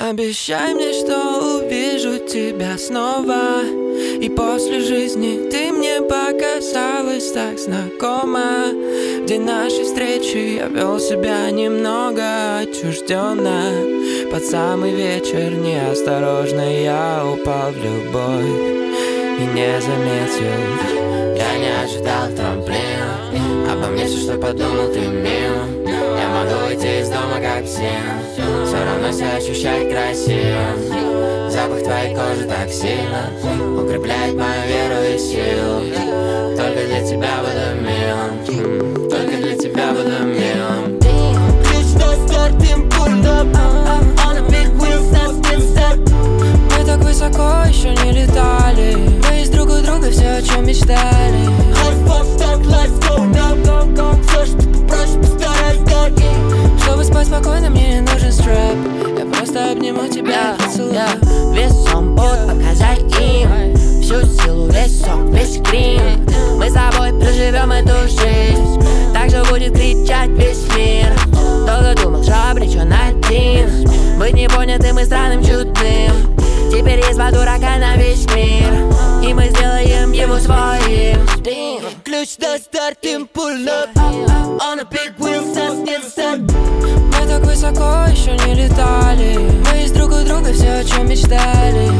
Обещай мне, что увижу тебя снова, и после жизни ты мне показалась так знакома. В день нашей встречи я вел себя немного отчужденно. Под самый вечер неосторожно я упал в любовь и не заметил. Я не ожидал трамплина, обо мне все, что подумал, ты мимо. Я могу выйти из дома как все, все равно себя ощущать красиво. Запах твоей кожи так сильно укрепляет мою веру и силу. Только для тебя буду милым, только для тебя буду милым. Лично стартим пульно, on a big wheels, нас пинцет. Мы так высоко еще не летали, мы из друг у друга все, о чем мечтали. Life так, let's go now. Все, что попросишь, постараюсь дать. Чтобы спать спокойно, мне не нужен стрэп. Я просто обниму тебя и поцелую. Весом буду показать им всю силу, весь сок, весь грим. Мы с тобой проживем эту жизнь, так же будет кричать весь мир. Долго думал, что обречен один быть непонятым и странным, чудным. Теперь есть два дурака на весь мир, и мы сделаем его своим. Ключ на стартим пульно, on a big wheels, нас пинцет. Мы так высоко еще не летали, мы из друг у друга все, о чем мечтали.